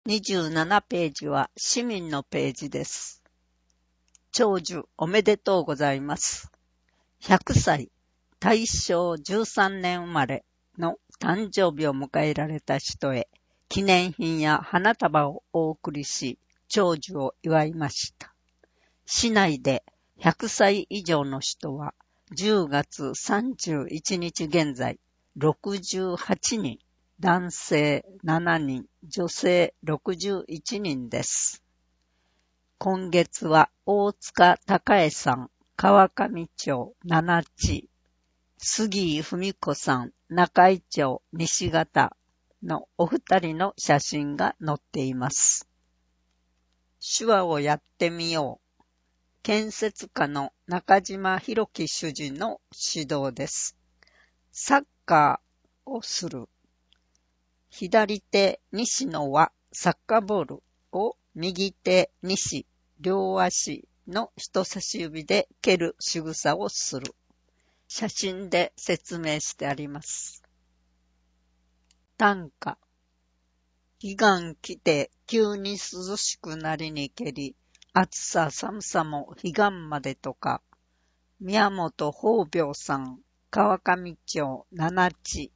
27ページは市民のページです。長寿おめでとうございます。100歳、大正13年生まれの誕生日を迎えられた人へ、記念品や花束をお送りし、長寿を祝いました。市内で100歳以上の人は、10月31日現在、68人。男性7人、女性61人です。今月は大塚孝恵さん、川上町七地、杉井文子さん、中井町西方のお二人の写真が載っています。手話をやってみよう。建設家の中島博樹主事の指導です。サッカーをする。左手西野はサッカーボールを右手西両足の人差し指で蹴る仕草をする。写真で説明してあります。短歌。彼岸来て急に涼しくなりにけり、暑さ寒さも彼岸までとか。宮本宝病さん、川上町七地。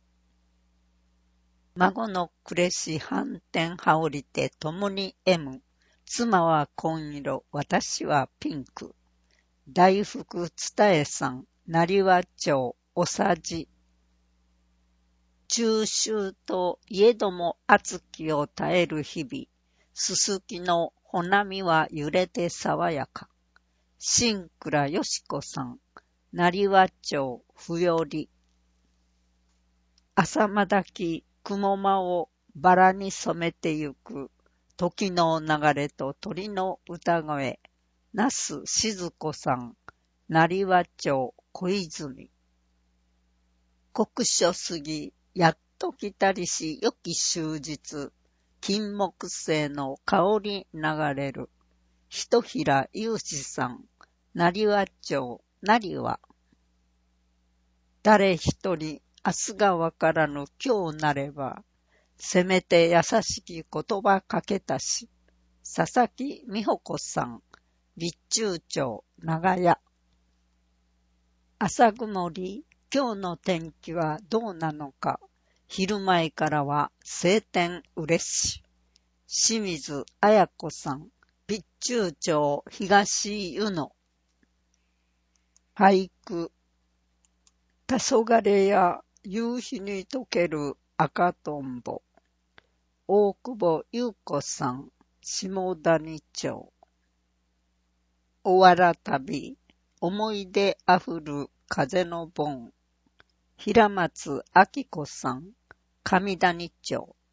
孫の暮れし反転羽織りて共に M。妻は紺色、私はピンク。大福伝えさん、成羽町、おさじ。中秋といえども暑きを耐える日々。すすきのほなみは揺れて爽やか。新倉よしこさん、成羽町、ふより。朝まだき、雲間をバラに染めてゆく。時の流れと鳥の歌声。那須静子さん、成羽町、小泉。国書杉、やっと来たりし良き終日。金木犀の香り流れる。ひとひらゆうしさん、成羽町、成羽。誰一人、明日がわからぬ今日なれば、せめて優しき言葉かけたし、佐々木美穂子さん、備中町、長屋。朝曇り、今日の天気はどうなのか、昼前からは晴天嬉し。清水彩子さん、備中町、東湯野。俳句。黄昏や夕日に溶ける赤とんぼ。大久保優子さん、下谷町。おわら旅、思い出あふる風の盆。平松明子さん、上谷町。